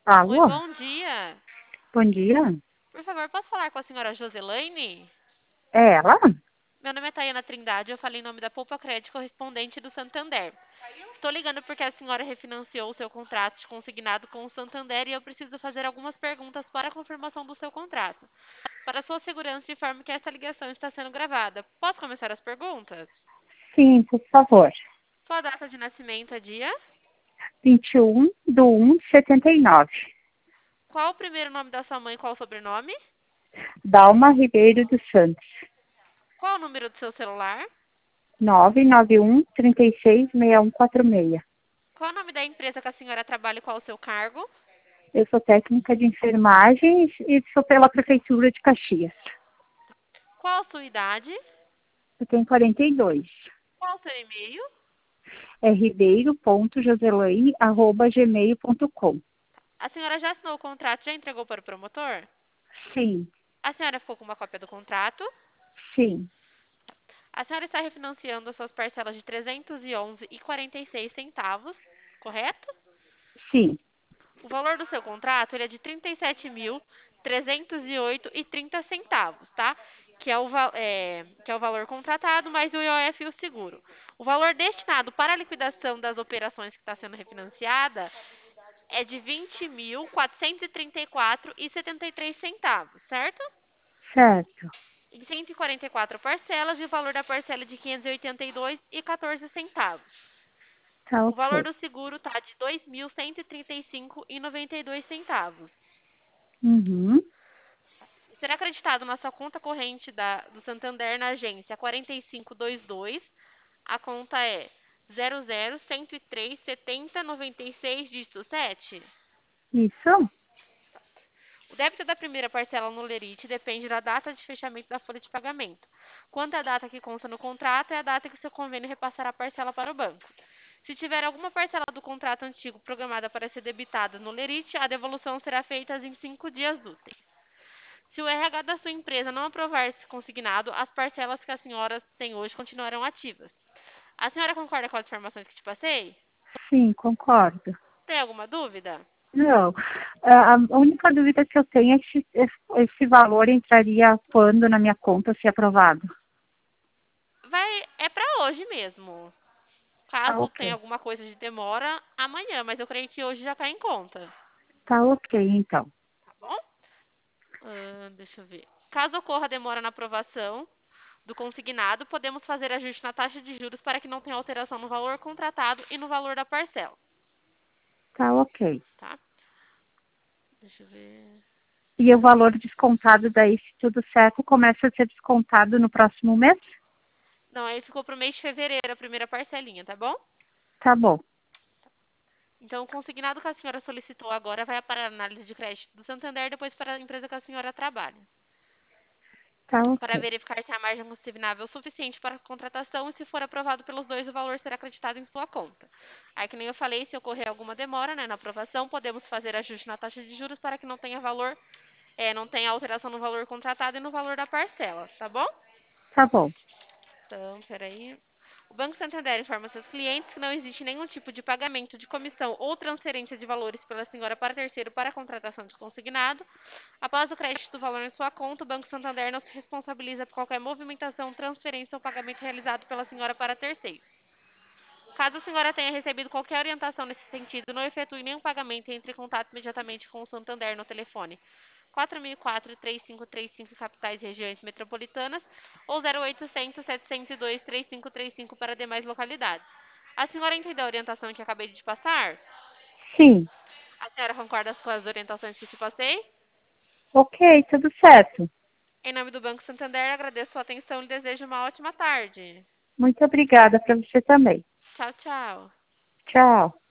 Oi, Alô? bom dia. Bom dia. Por favor, posso falar com a senhora Joselaine? É ela? Meu nome é Tayana Trindade, eu falei em nome da Poupa Crédito correspondente do Santander. Estou ligando porque a senhora refinanciou o seu contrato de consignado com o Santander e eu preciso fazer algumas perguntas para a confirmação do seu contrato. Para sua segurança, informe que essa ligação está sendo gravada. Posso começar as perguntas? Sim, por favor. Sua data de nascimento é dia? 21/1/79. Qual o primeiro nome da sua mãe e qual o sobrenome? Dalma Ribeiro dos Santos. Qual o número do seu celular? 991-366146. Qual o nome da empresa que a senhora trabalha e qual o seu cargo? Eu sou técnica de enfermagem e sou pela Prefeitura de Caxias. Qual a sua idade? Eu tenho 42. Qual o seu e-mail? É ribeiro.joselaine@gmail.com. A senhora já assinou o contrato, já entregou para o promotor? Sim, A senhora ficou com uma cópia do contrato? sim, A senhora está refinanciando as suas parcelas de 311,46 centavos, correto? sim. O valor do seu contrato ele é de 37.308,30 centavos, tá? Que é o valor contratado mais o IOF e o seguro. O valor destinado para a liquidação das operações que está sendo refinanciada é de 20.434,73 centavos, certo? Certo. Em 144 parcelas e o valor da parcela é de 582,14 centavos. Tá O valor ok. do seguro está de 2.135,92 centavos. Uhum. Será acreditado na sua conta corrente do Santander na agência 4522. A conta é 00 103 70 96 dígito 7. Isso? O débito da primeira parcela no Lerite depende da data de fechamento da folha de pagamento. Quanto à data que consta no contrato, é a data que seu convênio repassará a parcela para o banco. Se tiver alguma parcela do contrato antigo programada para ser debitada no Lerite, a devolução será feita em 5 dias úteis. Se o RH da sua empresa não aprovar esse consignado, as parcelas que a senhora tem hoje continuarão ativas. A senhora concorda com as informações que te passei? Sim, concordo. Tem alguma dúvida? Não. A única dúvida que eu tenho é se esse valor entraria quando na minha conta, se aprovado. É para hoje mesmo. Tá Caso tenha ok. alguma coisa de demora, amanhã, mas eu creio que hoje já está em conta. Tá ok, então. Tá bom? Deixa eu ver. Caso ocorra demora na aprovação do consignado, podemos fazer ajuste na taxa de juros para que não tenha alteração no valor contratado e no valor da parcela, Tá ok. tá? Deixa eu ver. E o valor descontado daí, se tudo certo, começa a ser descontado no próximo mês? Não, aí ficou para o mês de fevereiro a primeira parcelinha, tá bom? Tá bom. Então, o consignado que a senhora solicitou agora vai para a análise de crédito do Santander, depois para a empresa que a senhora trabalha, Tá para ok. verificar se a margem consignável é suficiente para a contratação e, se for aprovado pelos dois, o valor será acreditado em sua conta. Aí, que nem eu falei, se ocorrer alguma demora, né, na aprovação, podemos fazer ajuste na taxa de juros para que não tenha não tenha alteração no valor contratado e no valor da parcela, tá bom? Tá bom. Então, peraí. O Banco Santander informa seus clientes que não existe nenhum tipo de pagamento de comissão ou transferência de valores pela senhora para terceiro para a contratação de consignado. Após o crédito do valor em sua conta, o Banco Santander não se responsabiliza por qualquer movimentação, transferência ou pagamento realizado pela senhora para terceiro. Caso a senhora tenha recebido qualquer orientação nesse sentido, não efetue nenhum pagamento e entre em contato imediatamente com o Santander no telefone 4004-3535 capitais e regiões metropolitanas ou 0800-702-3535 para demais localidades. A senhora entendeu a orientação que acabei de te passar? Sim. A senhora concorda com as orientações que te passei? Ok, tudo certo. Em nome do Banco Santander, agradeço sua atenção e desejo uma ótima tarde. Muito obrigada para você também. Tchau, tchau. Tchau.